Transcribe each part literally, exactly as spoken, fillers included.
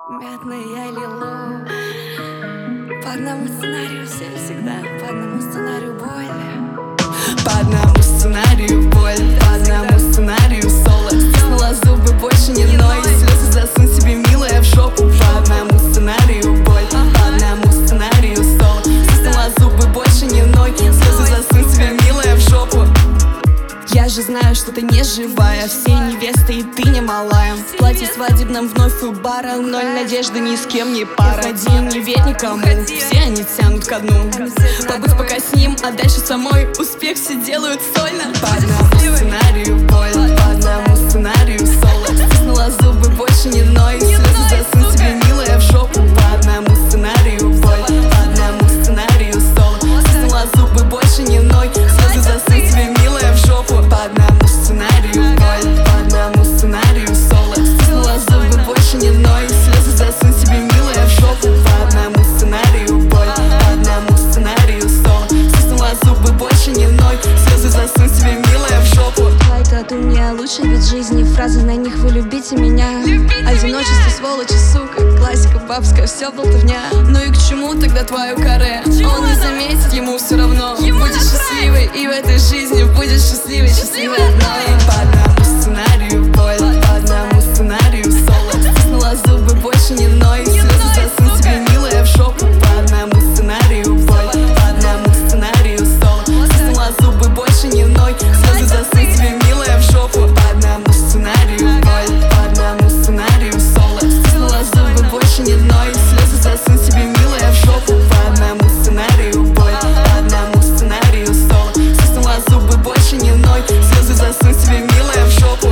Мятная лилу. По одному сценарию все всегда, по одному сценарию боль. По одному сценарию боль, по одному сценарию соло. Стиснула зубы, больше не ной. Слезы засунь себе, милая, в жопу. По одному сценарию боль, по одному сценарию соло. Стиснула зубы, больше не ной. Слезы засунь себе, милая, в жопу. Я же знаю, что ты не живая. Все невесты и ты не малая. В платье свадебном вновь у бара. Ноль надежды, ни с кем не пара. Ходи, не верь никому, все они тянут ко дну. Побудь пока с ним, а дальше самой успех все делают сольно. По одному сценарию боль, по одному сценарию соло. Стиснула зубы, больше не ной. Слезы засунь себе, милая, в жопу. По одному сценарию боль, по одному сценарию соло. Стиснула зубы, больше не ной. Слезы засунь себе, милая, в жопу. По одному сценарию боль, по одному сценарию соло. Стиснула зубы, больше не ной. Слезы засунь себе, милая, в жопу. По одному сценарию боль, по одному сценарию соло. Стиснула зубы, больше не ной. Слезы засунь себе, милая, в жопу. Твой ты мне лучший вид жизни. Фразы на них: вы любите меня. Одиночество, сволочи, сука. Классика бабская, все болтовня. Ну и к чему тогда твое каре? Он не заметит, ему все равно. Будешь счастливой и в этой жизни будешь счастливой, счастливой одной. По одному сценарию боль, по одному сценарию соло. Стиснула зубы, больше не ной. Слезы засунь себе, милая, в жопу. По одному сценарию боль, по одному сценарию соло. Стиснула зубы, больше не ной. Слезы засунь себе, милая, в жопу. По одному сценарию боль, по одному сценарию соло. Стиснула зубы, больше не ной. Слезы засунь себе, милая, в жопу. По одному сценарию боль, по одному сценарию соло. Стиснула зубы, больше не ной. Слезы засунь себе, милая, в жопу.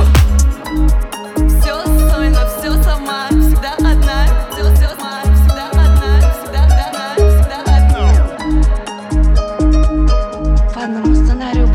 Все сольно, все сама, всегда одна. Все, все сама, всегда одна, всегда одна, всегда одна. По одному сценарию